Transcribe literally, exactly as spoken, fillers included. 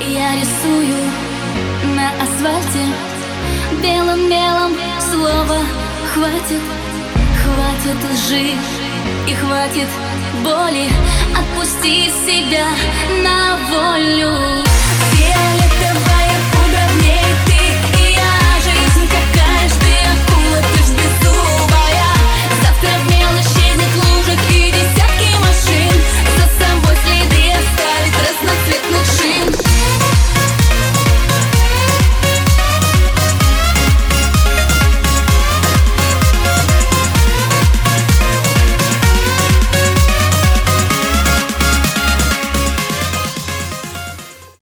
Я рисую на асфальте белым-белым слово хватит. Хватит лжи и хватит боли. Отпусти себя на волю.